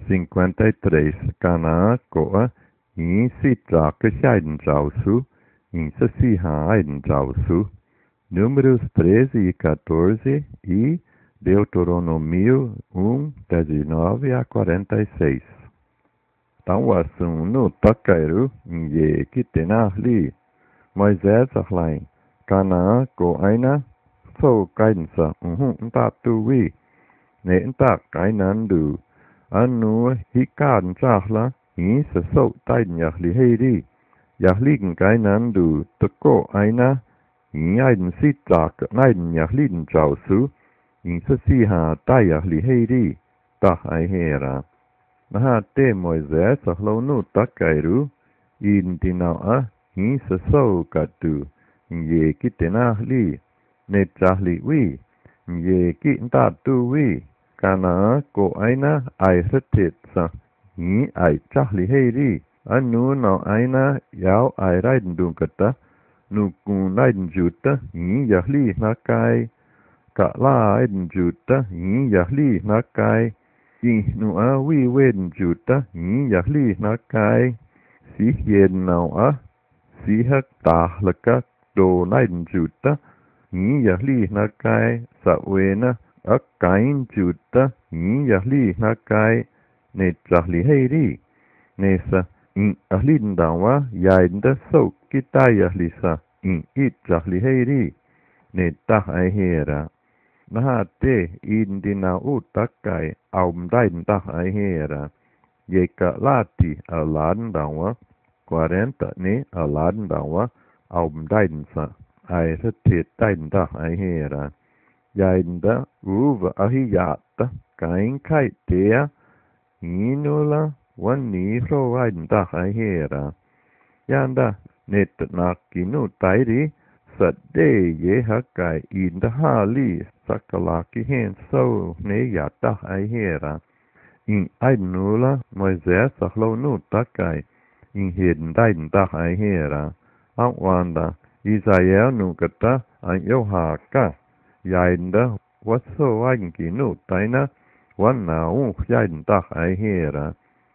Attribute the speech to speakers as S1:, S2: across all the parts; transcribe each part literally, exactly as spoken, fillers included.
S1: cinquenta e três, Canaã, Coa, em Citra, que Shaiden Jausu, em Sassihaiden Jausu, Números treze e quatorze e Deuteronômio um, dezenove a quarenta e seis. Então, o assunto Takairu, em Kitenahli, Moisés Ahlain, Canaã, Coaina, Sou Kainsa, Uhum, Tatuwi, Ne Tak Kainandu, Anu Hikan Jahla, Hi Sa Sou Tain Yahli Heiri, Yahlin Kainandu, Tako Aina, Hi Aiden Sitak, Naiden Yahlin Jausu, Hi Sa Siha Tai Yahli Heiri, Tak Aihera. Nahate Moisés Ahlonu Takairu, In Tina'a, Hi Sa Sou Katu, Ye Kitenahli, Ne Jahli Wi, Ye Kitatu Wi, Kana Ko Aina Ai Satit Sa, Hi Ai Jahli Heiri, Anu No Aina Yao Ai Raiden Dunkata, Nukun Raiden Juta, Hi Yahli Nakai, Ka La Aiden Juta, Hi Yahli Nakai, Yi Nua Wi Wen Juta, Hi Yahli Nakai, Si Hien Nao A, Si Hak Ta Laka, Do Naiden Juta, Hi Yahli Nakai, Sa Wena, Ak Kain Juta, Hi Yahli Nakai, Ne Jahli Heiri, Ne Sa, In Ahlin Dawa, Yainda So Kita Yahli Sa, In It Jahli Heiri, Ne Tah Aihera. Nahate in dinau takai aum dain tah Aihera. Yeka lati alan dawa, quarenta ne alan dawa, aum dain sa, ai satit dain tah Aihera. Yainda uva ahiyata, kain kai tea, inula, wan ni ro ain tah Aihera. Yanda net nakinu tairi, Sade ye hakai in the hali sakalaki hen so ne yata Aihera. In Ainula Moisés Ahlonu Takai in hidden dain ta Aihera. Outwanda Isaia Nukata an Yohaka Yainda waso Anki no Taina one now yain ta Aihera.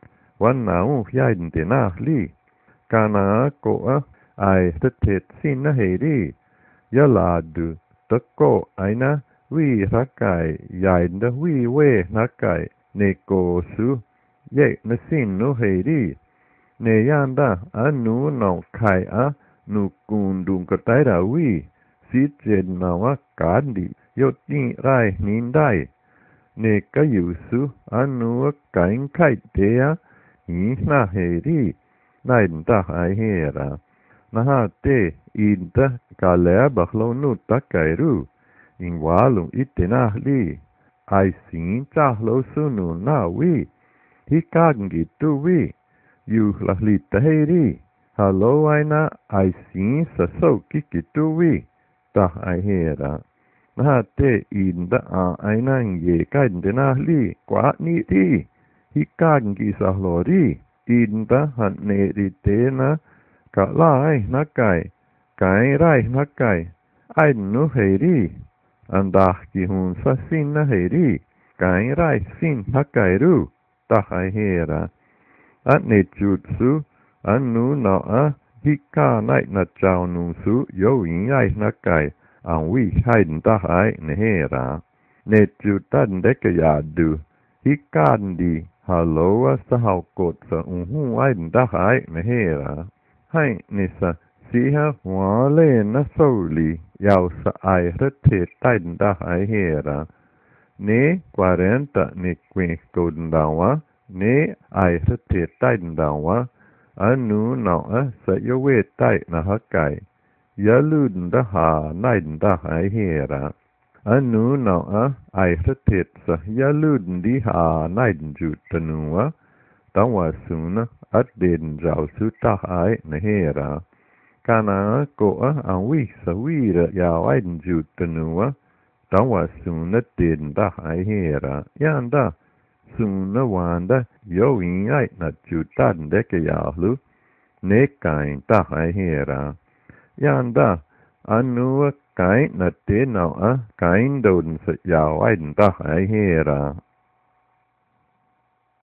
S1: One now yain denahli Kana Koa Ai Satit Sina Heiri Yaladu Tako Aina Wi Rakai Yainda Wi We Nakai Neko Su Ye Nasin no Heiri Ne Yanda Anu no Kai A Nukundung Kataira Wi Si Jen Nawa Kandi Yoti Rai Nindai Ne Kayusu Anu Kain Kai Dea Isna Heiri Nain ta Aihera. Nahate inta kalea bakhlonu takairu. In walu itinahli. Ai sin chahlo sunu na wi. Hikangi tu wi. Yu lahlita heiri. Halo aina ai sin saso kikitu wi. Ta Aihera. Nahate inta a aina ye kaintinahli. Kwa ni ti. Hikangi sahlori. Inta hanne ritena ka lai nakai kai rai nakai ai nu heiri andah ki hun sa sin na heiri kai rai sin nakai ru ta Aihera anne jutsu anu na a hika nai na chao nu su yo yin ai nakai an wi hain ta ai nehera ne jutan de ka yadu hikandi Haloa sa haukot sa unhu ain dahai nehera. Hai nisa siha wale na soli yau sa ai rete tain dahai hera. Ne quarenta ne kwe kodandawa ne ai rete tain dawa anu nawa sa yowe tai na hakai. Yalun daha nain dahai hera. Anu na'a ai satit sa yalun di ha naiden jutanua tawa suna at den jau suta ai nehera. Kana ko'a awi sa wira yau aiden jutanua tawa suna den da Aihera. Yanda suna wanda yo in ai na jutan deke yalu ne kain ta Aihera. Yanda anu kain na te nau a kain don sa yau ain ta Aihera.